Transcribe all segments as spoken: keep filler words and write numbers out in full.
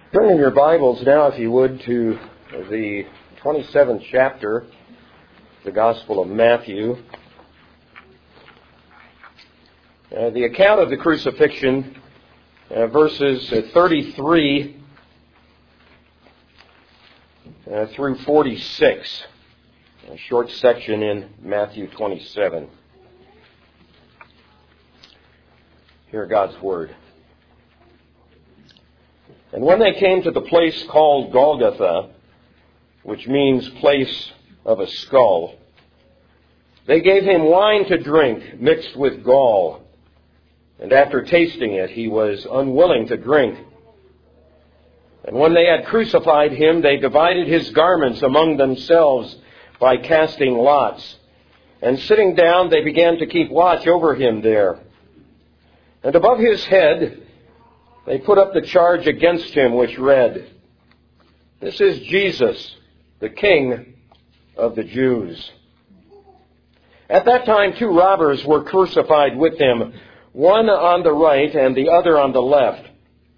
Turn in your Bibles now, if you would, to the twenty-seventh chapter, the Gospel of Matthew. Uh, the account of the crucifixion, uh, verses uh, thirty-three uh, through forty-six, a short section in Matthew twenty-seven. Hear God's Word. And when they came to the place called Golgotha, which means place of a skull, they gave him wine to drink mixed with gall. And after tasting it, he was unwilling to drink. And when they had crucified him, they divided his garments among themselves by casting lots. And sitting down, they began to keep watch over him there. And above his head, they put up the charge against him, which read, "This is Jesus, the King of the Jews." At that time, two robbers were crucified with him, one on the right and the other on the left.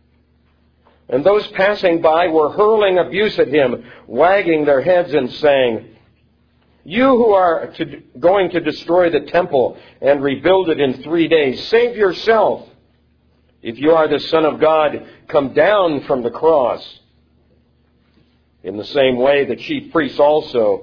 And those passing by were hurling abuse at him, wagging their heads and saying, "You who are to, going to destroy the temple and rebuild it in three days, save yourself. If you are the Son of God, come down from the cross." In the same way, the chief priests also,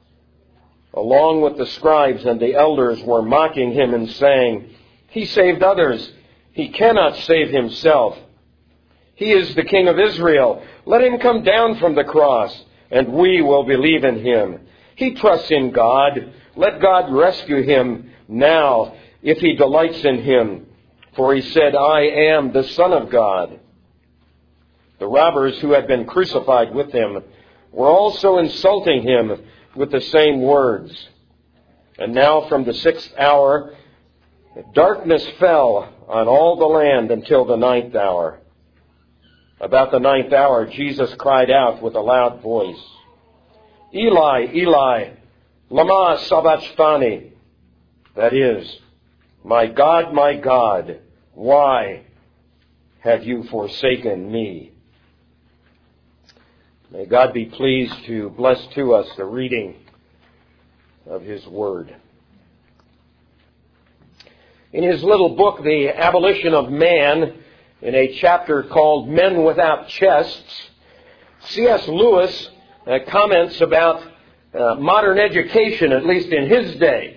along with the scribes and the elders, were mocking him and saying, "He saved others. He cannot save himself. He is the King of Israel. Let him come down from the cross, and we will believe in him. He trusts in God. Let God rescue him now, if he delights in him. For he said, 'I am the Son of God.'" The robbers who had been crucified with him were also insulting him with the same words. And now from the sixth hour, darkness fell on all the land until the ninth hour. About the ninth hour, Jesus cried out with a loud voice, "Eli, Eli, lama sabachthani?" That is, "My God, my God, why have you forsaken me?" May God be pleased to bless to us the reading of His Word. In his little book, The Abolition of Man, in a chapter called Men Without Chests, C S Lewis uh, comments about uh, modern education, at least in his day.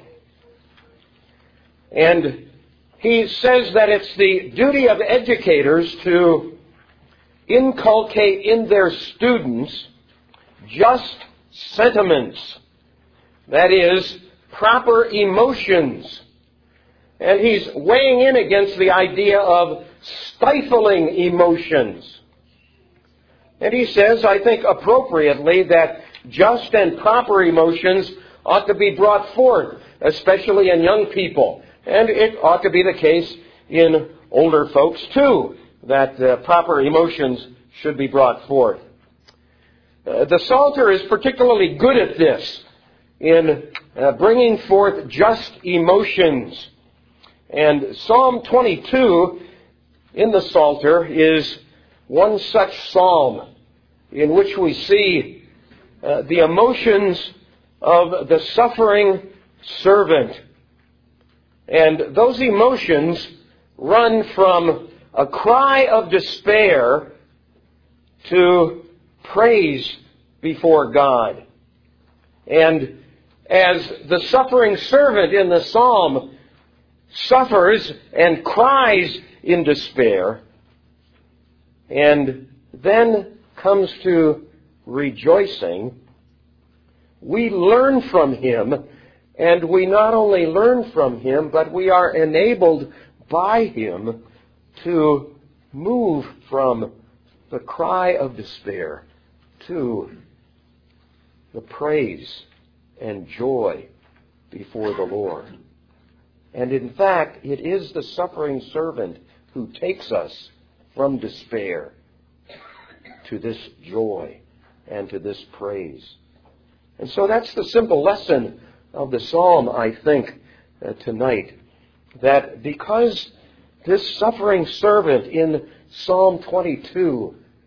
And he says that it's the duty of educators to inculcate in their students just sentiments, that is, proper emotions. And he's weighing in against the idea of stifling emotions. And he says, I think appropriately, that just and proper emotions ought to be brought forth, especially in young people. And it ought to be the case in older folks, too, that uh, proper emotions should be brought forth. Uh, the Psalter is particularly good at this, in uh, bringing forth just emotions. And Psalm twenty-two in the Psalter is one such psalm in which we see uh, the emotions of the suffering servant. And those emotions run from a cry of despair to praise before God. And as the suffering servant in the psalm suffers and cries in despair, and then comes to rejoicing, we learn from him. And we not only learn from him, but we are enabled by him to move from the cry of despair to the praise and joy before the Lord. And in fact, it is the suffering servant who takes us from despair to this joy and to this praise. And so that's the simple lesson of the psalm, I think, uh, tonight. That because this suffering servant in Psalm twenty-two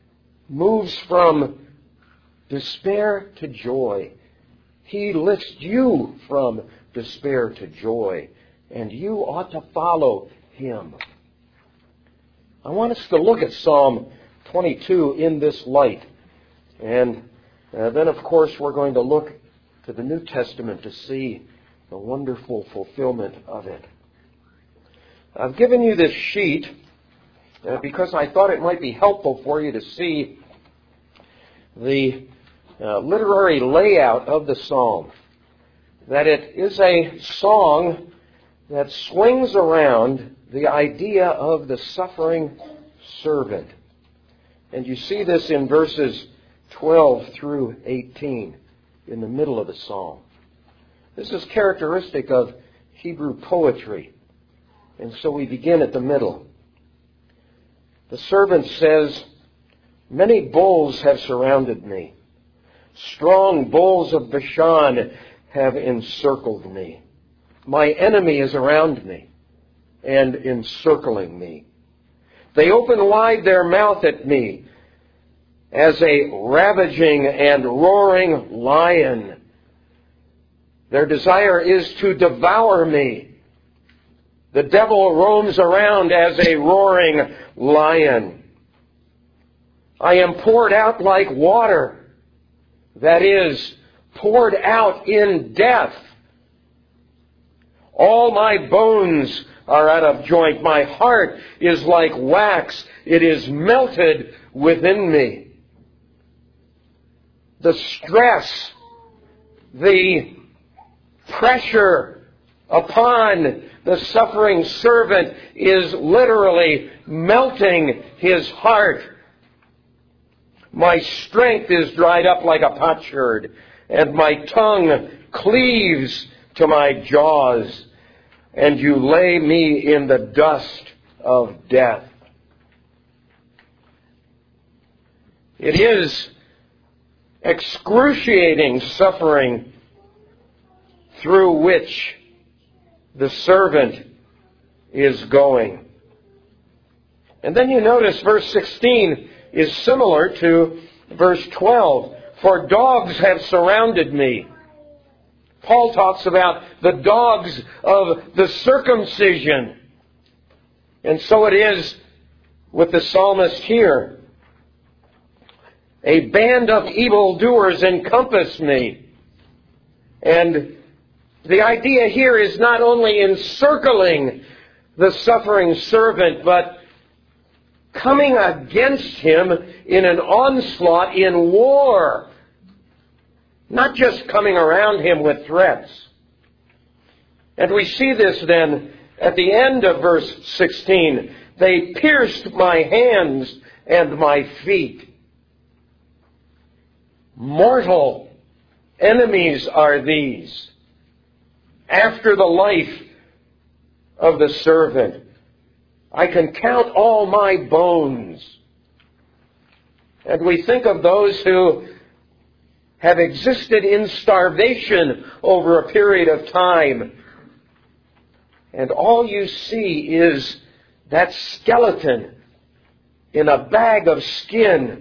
moves from despair to joy. He lifts you from despair to joy, and you ought to follow Him. I want us to look at Psalm twenty-two in this light. And uh, then, of course, we're going to look to the New Testament to see the wonderful fulfillment of it. I've given you this sheet uh, because I thought it might be helpful for you to see the uh, literary layout of the psalm. That it is a song that swings around the idea of the suffering servant. And you see this in verses twelve through eighteen in the middle of the psalm. This is characteristic of Hebrew poetry. And so we begin at the middle. The servant says, "Many bulls have surrounded me. Strong bulls of Bashan have encircled me. My enemy is around me and encircling me. They open wide their mouth at me as a ravaging and roaring lion. Their desire is to devour me. The devil roams around as a roaring lion. I am poured out like water, that is, poured out in death. All my bones are out of joint. My heart is like wax. It is melted within me." The stress, the pressure upon the suffering servant is literally melting his heart. My strength is dried up like a potsherd, and my tongue cleaves to my jaws, and you lay me in the dust of death. It is excruciating suffering through which the servant is going. And then you notice verse sixteen is similar to verse twelve. "For dogs have surrounded me." Paul talks about the dogs of the circumcision. And so it is with the psalmist here. "A band of evildoers encompass me." And the idea here is not only encircling the suffering servant, but coming against him in an onslaught in war. Not just coming around him with threats. And we see this then at the end of verse sixteen. "They pierced my hands and my feet." Mortal enemies are these, after the life of the servant. "I can count all my bones." And we think of those who have existed in starvation over a period of time. And all you see is that skeleton in a bag of skin.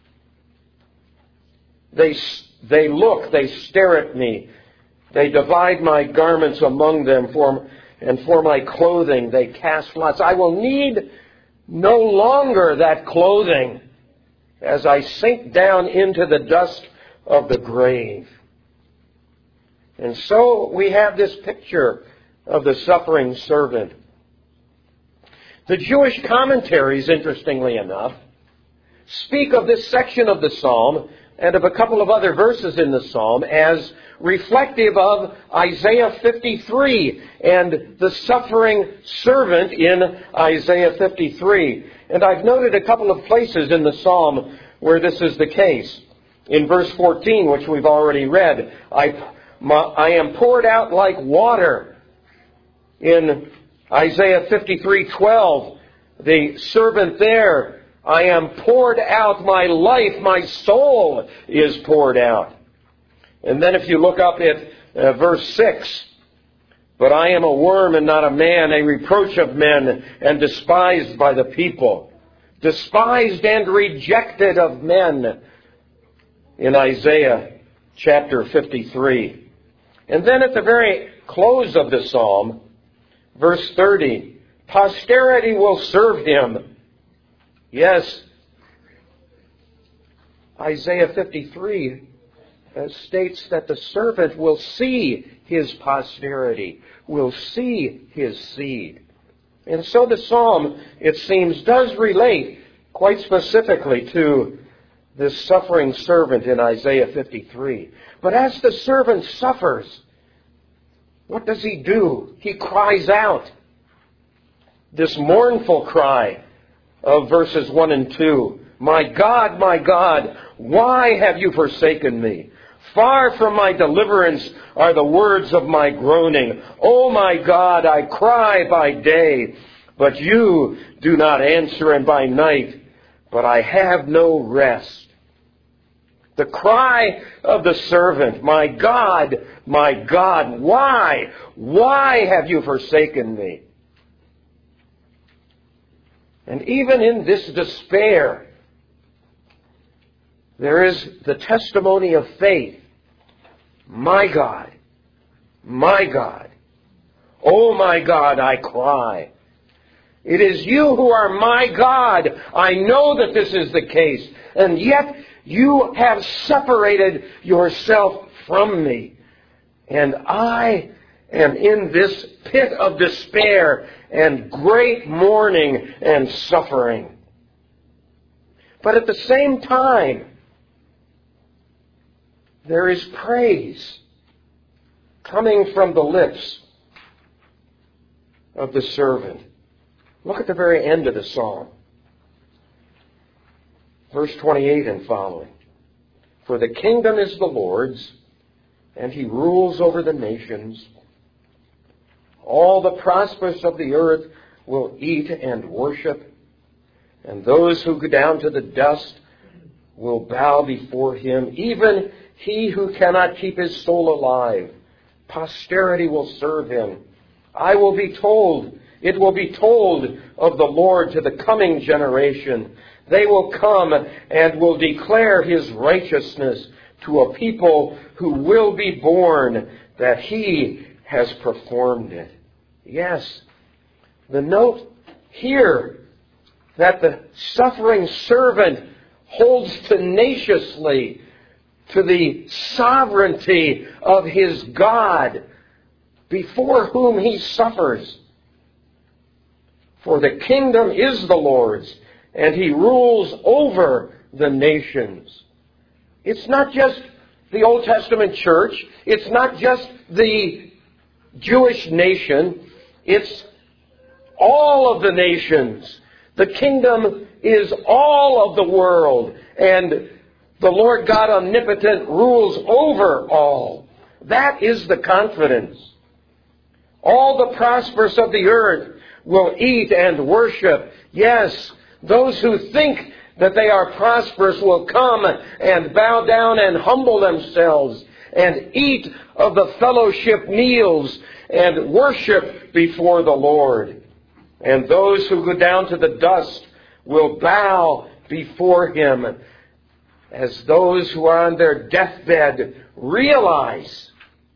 They, they look, they stare at me. They divide my garments among them, for, and for my clothing they cast lots. I will need no longer that clothing as I sink down into the dust of the grave. And so we have this picture of the suffering servant. The Jewish commentaries, interestingly enough, speak of this section of the psalm and of a couple of other verses in the psalm as reflective of Isaiah fifty-three and the suffering servant in Isaiah fifty-three. And I've noted a couple of places in the psalm where this is the case. In verse fourteen, which we've already read, I, my, I am poured out like water. In Isaiah fifty-three twelve, the servant there, I am poured out, my life, my soul is poured out. And then if you look up at uh, verse six, but I am a worm and not a man, a reproach of men and despised by the people. despised and rejected of men in Isaiah chapter fifty-three. And then at the very close of the psalm, verse thirty, posterity will serve him. Yes, Isaiah fifty-three uh, states that the servant will see his posterity, will see his seed. And so the psalm, it seems, does relate quite specifically to this suffering servant in Isaiah fifty-three. But as the servant suffers, what does he do? He cries out. This mournful cry of verses one and two. My God, my God, why have you forsaken me? Far from my deliverance are the words of my groaning. Oh my God, I cry by day, but you do not answer, and by night, but I have no rest. The cry of the servant, my God, my God, why? Why have you forsaken me? And even in this despair, there is the testimony of faith. My God, my God, oh my God, I cry. It is you who are my God. I know that this is the case. And yet you have separated yourself from me. And I am in this pit of despair and great mourning and suffering. But at the same time, there is praise coming from the lips of the servant. Look at the very end of the psalm. Verse twenty-eight and following. For the kingdom is the Lord's, and he rules over the nations. All the prosperous of the earth will eat and worship, and those who go down to the dust will bow before him. Even he who cannot keep his soul alive, posterity will serve him. I will be told, it will be told of the Lord to the coming generation. They will come and will declare his righteousness to a people who will be born, that he has performed it. Yes, the note here that the suffering servant holds tenaciously to the sovereignty of his God, before whom he suffers. For the kingdom is the Lord's, and he rules over the nations. It's not just the Old Testament church. It's not just the Jewish nation. It's all of the nations. The kingdom is all of the world, and the Lord God omnipotent rules over all. That is the confidence. All the prosperous of the earth will eat and worship. Yes, those who think that they are prosperous will come and bow down and humble themselves and eat of the fellowship meals and worship before the Lord. And those who go down to the dust will bow before him, as those who are on their deathbed realize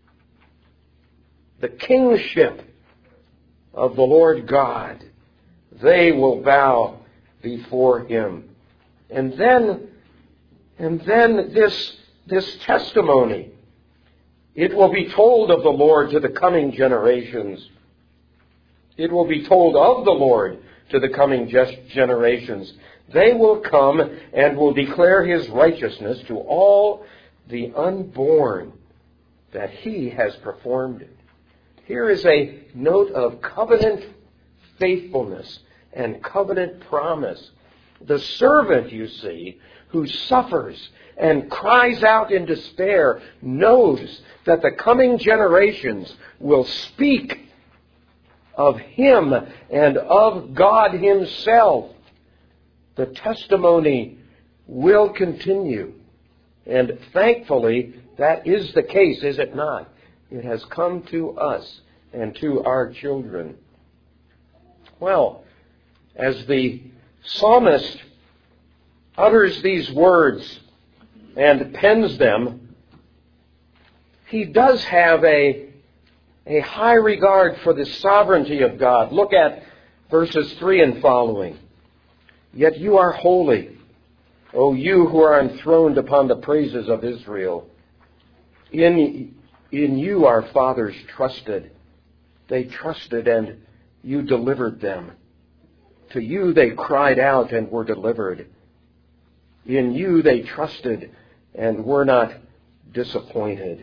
the kingship of the Lord God. They will bow before him. And then, and then this, this testimony, it will be told of the Lord to the coming generations. It will be told of the Lord to the coming generations. They will come and will declare his righteousness to all the unborn, that he has performed it. Here is a note of covenant faithfulness and covenant promise. The servant, you see, who suffers and cries out in despair, knows that the coming generations will speak of him and of God himself. The testimony will continue. And thankfully, that is the case, is it not? It has come to us and to our children. Well, as the psalmist utters these words and pens them, he does have a, a high regard for the sovereignty of God. Look at verses three and following. Yet you are holy, O you who are enthroned upon the praises of Israel. In, in you our fathers trusted. They trusted and you delivered them. To you they cried out and were delivered. In you they trusted and were not disappointed.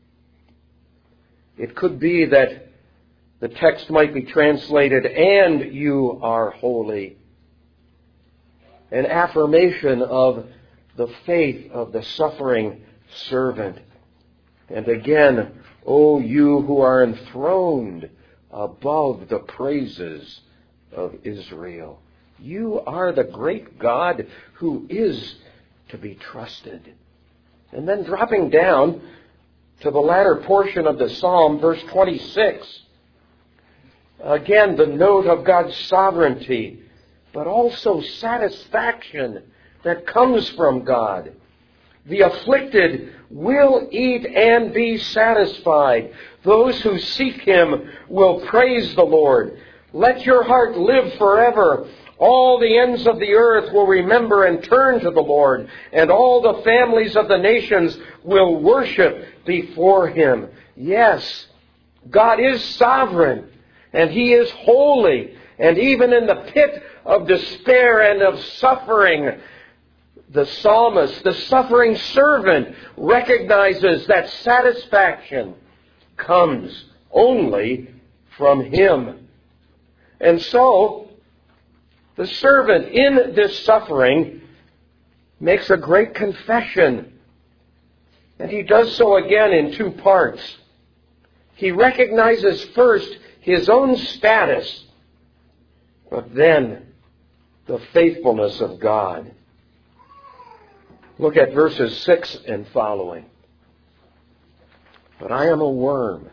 It could be that the text might be translated, and you are holy. An affirmation of the faith of the suffering servant. And again, O you who are enthroned above the praises of Israel. You are the great God who is to be trusted. And then dropping down to the latter portion of the psalm, verse twenty-six. Again, the note of God's sovereignty, but also satisfaction that comes from God. The afflicted will eat and be satisfied. Those who seek Him will praise the Lord. Let your heart live forever. All the ends of the earth will remember and turn to the Lord, and all the families of the nations will worship before Him. Yes, God is sovereign, and He is holy, and even in the pit of despair and of suffering, the psalmist, the suffering servant, recognizes that satisfaction comes only from Him. And so, the servant in this suffering makes a great confession. And he does so again in two parts. He recognizes first his own status, but then the faithfulness of God. Look at verses six and following. But I am a worm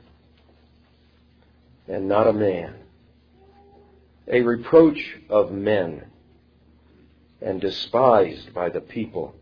and not a man, a reproach of men, and despised by the people.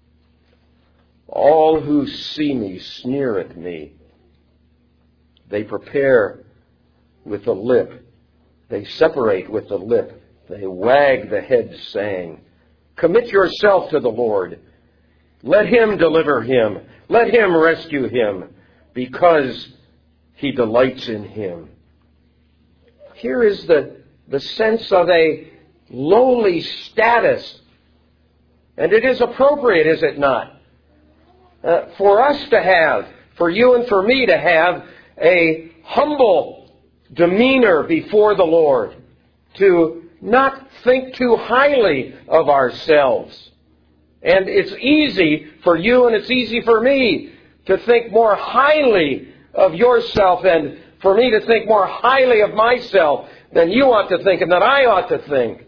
All who see me sneer at me. They prepare with the lip. They separate with the lip. They wag the head, saying, Commit yourself to the Lord. Let Him deliver him. Let Him rescue him, because He delights in him. Here is the, the sense of a lowly status. And it is appropriate, is it not? Uh, for us to have, for you and for me to have, a humble demeanor before the Lord. To not think too highly of ourselves. And it's easy for you and it's easy for me to think more highly of yourself, and for me to think more highly of myself than you ought to think and that I ought to think.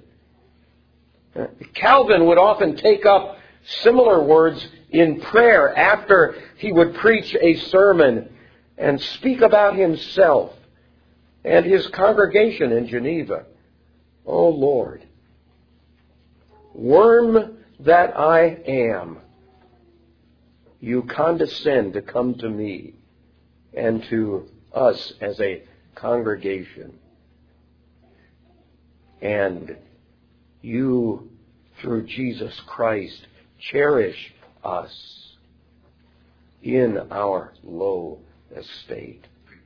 Calvin would often take up similar words in prayer after he would preach a sermon and speak about himself and his congregation in Geneva. Oh Lord, worm that I am, you condescend to come to me and to us as a congregation. And you, through Jesus Christ, cherish us in our low estate.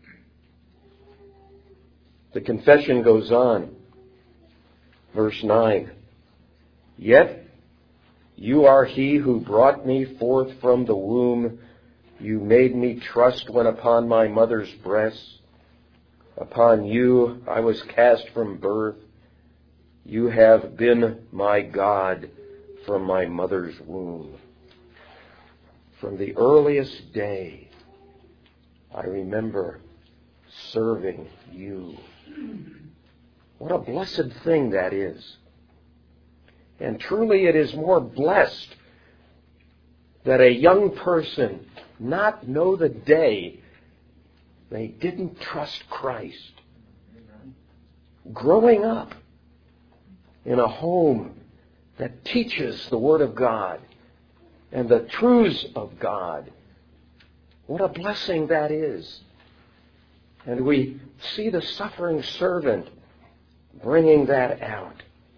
The confession goes on. Verse nine. Yet you are He who brought me forth from the womb. You made me trust when upon my mother's breast. Upon you I was cast from birth. You have been my God from my mother's womb. From the earliest day, I remember serving you. What a blessed thing that is. And truly it is more blessed that a young person not know the day they didn't trust Christ. Growing up in a home that teaches the Word of God and the truths of God. What a blessing that is. And we see the suffering servant bringing that out.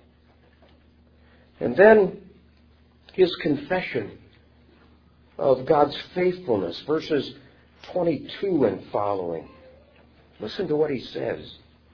And then his confession of God's faithfulness, verses twenty-two and following. Listen to what he says.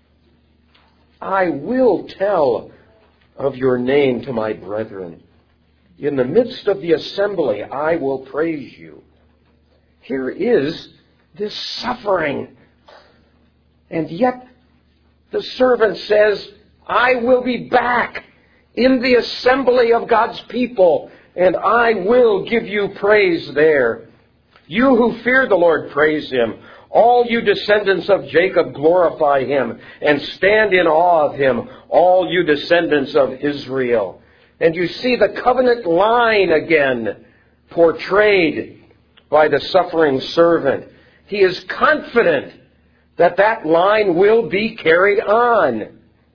I will tell of your name to my brethren. In the midst of the assembly, I will praise you. Here is this suffering. And yet the servant says, I will be back in the assembly of God's people, and I will give you praise there. You who fear the Lord, praise Him. All you descendants of Jacob, glorify Him, and stand in awe of Him, all you descendants of Israel. And you see the covenant line again portrayed by the suffering servant. He is confident that that line will be carried on.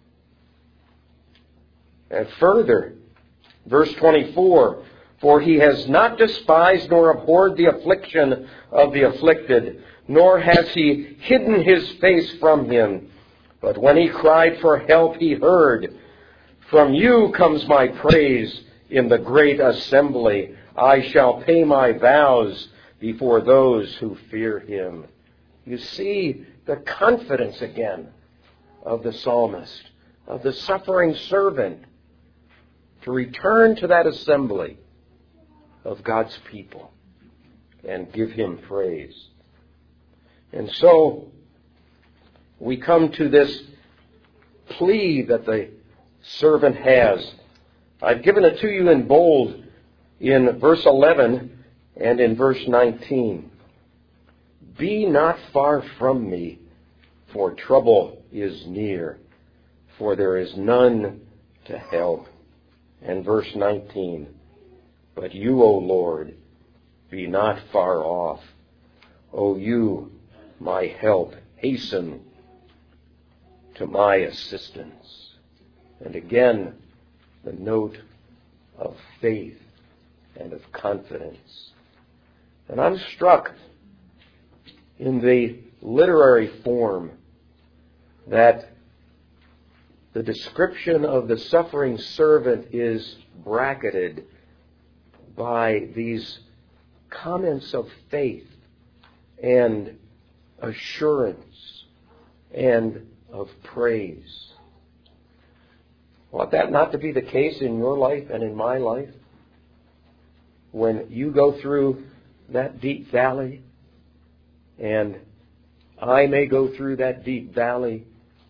And further, verse twenty-four, for he has not despised nor abhorred the affliction of the afflicted, nor has he hidden his face from him. But when he cried for help, he heard. From you comes my praise in the great assembly. I shall pay my vows before those who fear him. You see the confidence again of the psalmist, of the suffering servant, to return to that assembly of God's people and give Him praise. And so we come to this plea that the servant has. I've given it to you in bold in verse eleven and in verse nineteen. Be not far from me, for trouble is near, for there is none to help. And verse nineteen, but you, O Lord, be not far off. O you, my help, hasten to my assistance. And again, the note of faith and of confidence. And I'm struck in the literary form that the description of the suffering servant is bracketed by these comments of faith and assurance and of praise. Ought that not to be the case in your life and in my life? When you go through that deep valley, and I may go through that deep valley,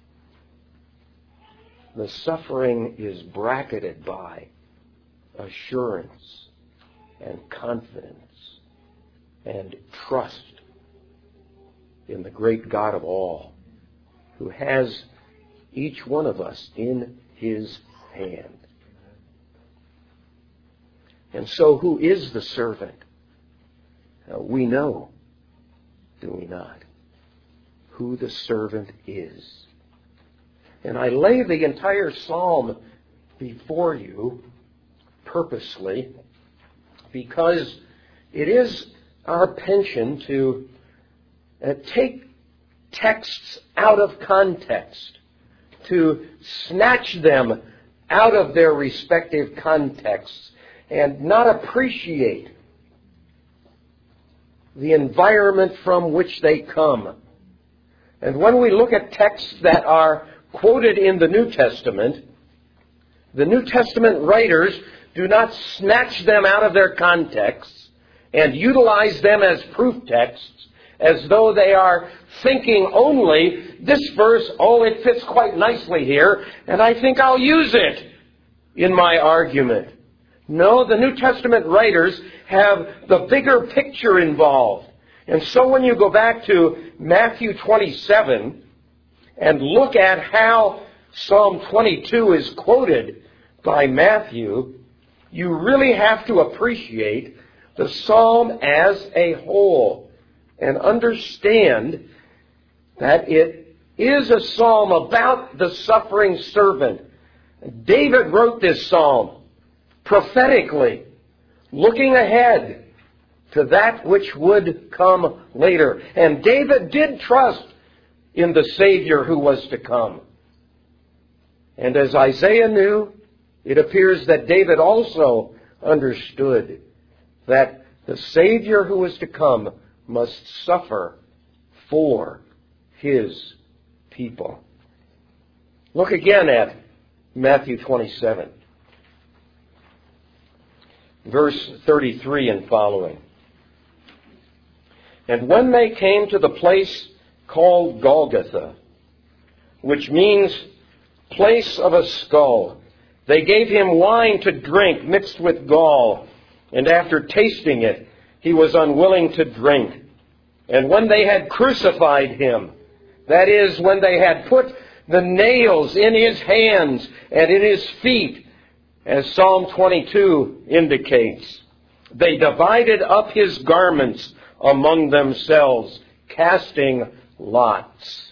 the suffering is bracketed by assurance and confidence and trust in the great God of all, who has each one of us in His hand. And so who is the servant? Uh, we know, do we not, who the servant is. And I lay the entire psalm before you purposely because it is our penchant to uh, take texts out of context, to snatch them out of their respective contexts and not appreciate the environment from which they come. And when we look at texts that are quoted in the New Testament, the New Testament writers do not snatch them out of their contexts and utilize them as proof texts as though they are thinking only, this verse, oh, it fits quite nicely here, and I think I'll use it in my argument. No, the New Testament writers have the bigger picture involved. And so when you go back to Matthew twenty-seven and look at how Psalm twenty-two is quoted by Matthew, you really have to appreciate the psalm as a whole and understand that it is a psalm about the suffering servant. David wrote this psalm prophetically, looking ahead to that which would come later. And David did trust in the Savior who was to come. And as Isaiah knew, it appears that David also understood that the Savior who was to come must suffer for his people. Look again at Matthew twenty-seven, verse thirty-three and following. And when they came to the place called Golgotha, which means place of a skull, they gave him wine to drink mixed with gall, and after tasting it, he was unwilling to drink. And when they had crucified him, that is, when they had put the nails in his hands and in his feet, as Psalm twenty-two indicates, they divided up his garments among themselves, casting lots.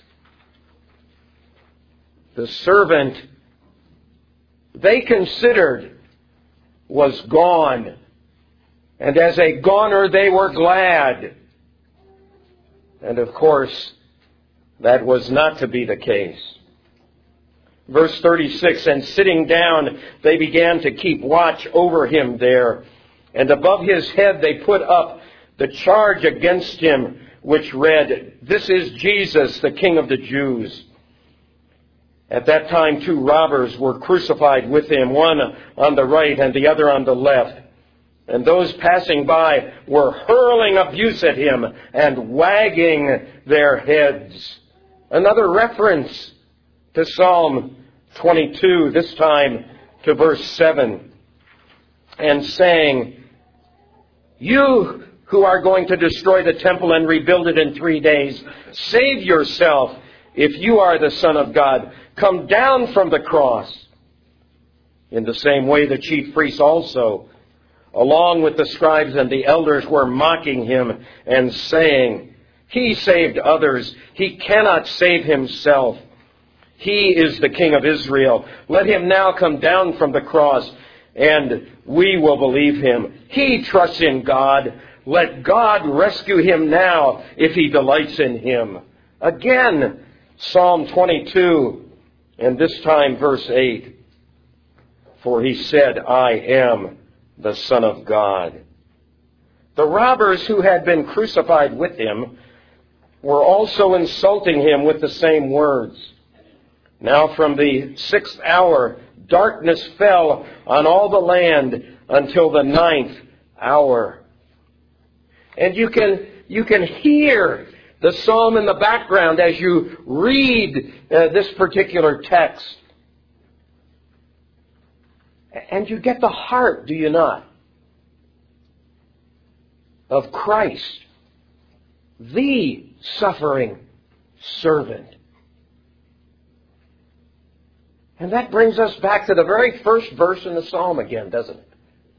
The servant they considered was gone, and as a goner they were glad. And of course, that was not to be the case. Verse thirty-six, and sitting down, they began to keep watch over him there. And above his head they put up the charge against him, which read, This is Jesus, the King of the Jews. At that time, two robbers were crucified with him, one on the right and the other on the left. And those passing by were hurling abuse at him and wagging their heads. Another reference to Psalm twenty-two, this time to verse seven, and saying, You who are going to destroy the temple and rebuild it in three days, save yourself if you are the Son of God. Come down from the cross. In the same way, the chief priests also, along with the scribes and the elders, were mocking him and saying, He saved others. He cannot save himself. He is the King of Israel. Let him now come down from the cross, and we will believe him. He trusts in God. Let God rescue him now if he delights in him. Again, Psalm twenty-two, and this time verse eight. For he said, I am the Son of God. The robbers who had been crucified with him were also insulting him with the same words. Now from the sixth hour, darkness fell on all the land until the ninth hour. And you can, you can hear the psalm in the background as you read uh, this particular text. And you get the heart, do you not, of Christ, the suffering servant. And that brings us back to the very first verse in the psalm again, doesn't it?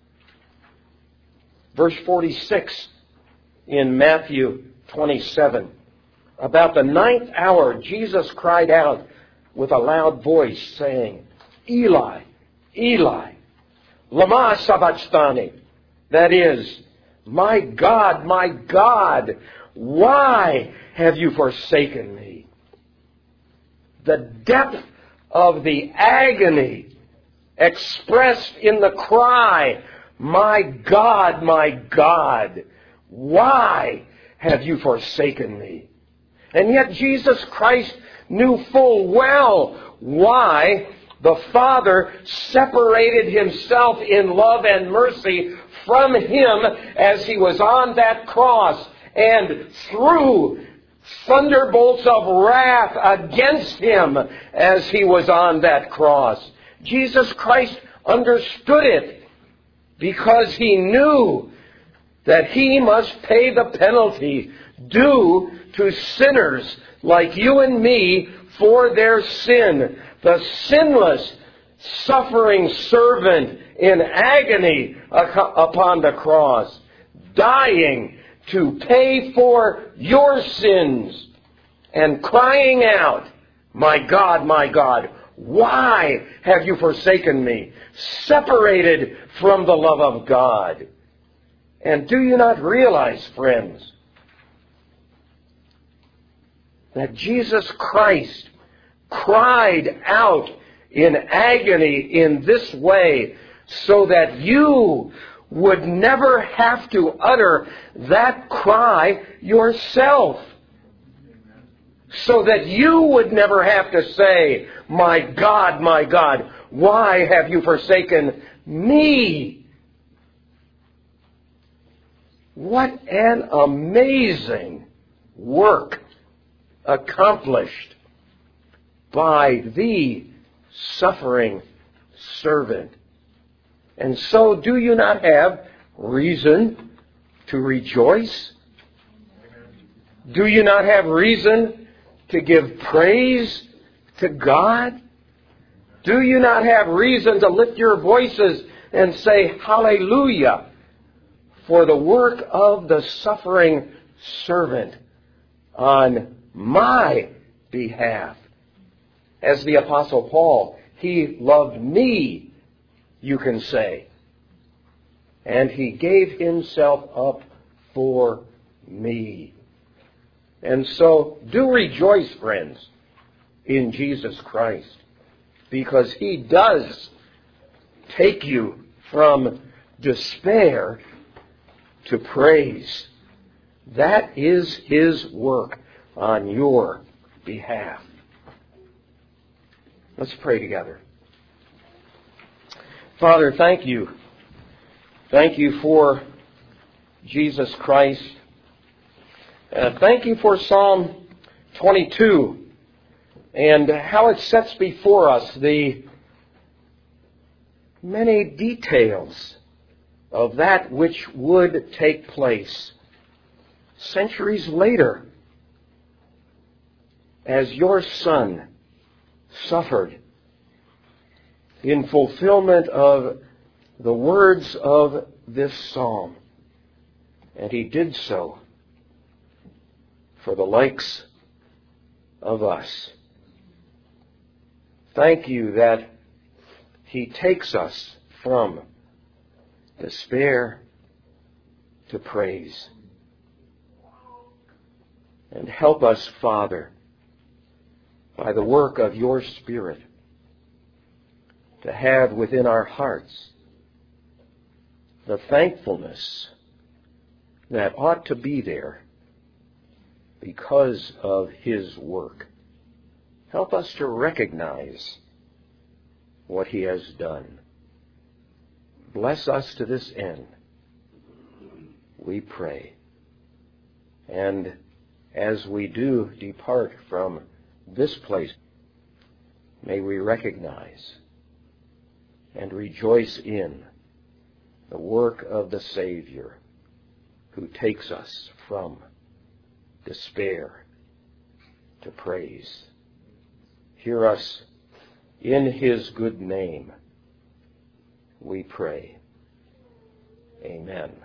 Verse forty-six in Matthew twenty-seven. About the ninth hour, Jesus cried out with a loud voice, saying, Eli, Eli, lama sabachthani. That is, my God, my God, why have you forsaken me? The depth of the agony expressed in the cry, my God, my God, why have you forsaken me? And yet Jesus Christ knew full well why the Father separated himself in love and mercy from him as he was on that cross and threw thunderbolts of wrath against him as he was on that cross. Jesus Christ understood it because he knew that he must pay the penalty due to sinners like you and me for their sin. The sinless, suffering servant in agony upon the cross, dying to pay for your sins and crying out, my God, my God, Why have you forsaken me, separated from the love of God? And do you not realize, friends, that Jesus Christ cried out in agony in this way so that you would never have to utter that cry yourself? So that you would never have to say, my God, my God, why have you forsaken me? What an amazing work accomplished by the suffering servant. And so do you not have reason to rejoice? Do you not have reason to give praise to God? Do you not have reason to lift your voices and say hallelujah for the work of the suffering servant on my behalf? As the Apostle Paul, he loved me, you can say, and he gave himself up for me. And so do rejoice, friends, in Jesus Christ, because he does take you from despair to praise. That is his work on your behalf. Let's pray together. Father, thank you. Thank you for Jesus Christ. Uh, thank you for Psalm twenty-two and how it sets before us the many details of that which would take place centuries later as your Son suffered in fulfillment of the words of this psalm. And he did so for the likes of us. Thank you that he takes us from despair to praise. And help us, Father, by the work of your Spirit, to have within our hearts the thankfulness that ought to be there because of his work. Help us to recognize what he has done. Bless us to this end, we pray. And as we do depart from this place, may we recognize and rejoice in the work of the Savior who takes us from despair to praise. Hear us in his good name, we pray. Amen.